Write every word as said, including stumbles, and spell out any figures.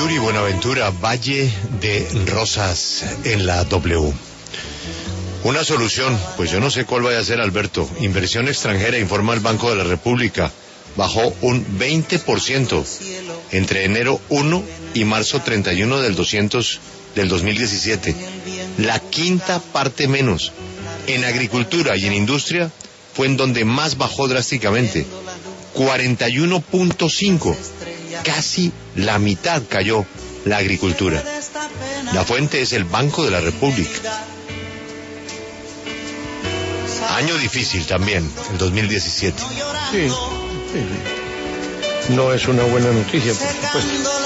Yuri Buenaventura, Valle de Rosas en la W. Una solución, pues yo no sé cuál vaya a ser, Alberto. Inversión extranjera, informa el Banco de la República, bajó un veinte por ciento entre enero uno y marzo treinta y uno del doscientos del dos mil diecisiete. La quinta parte menos. En agricultura y en industria fue en donde más bajó drásticamente, cuarenta y uno punto cinco. Casi la mitad cayó la agricultura. La fuente es el Banco de la República. Año difícil también, el dos mil diecisiete. Sí, sí, sí. No es una buena noticia, por supuesto.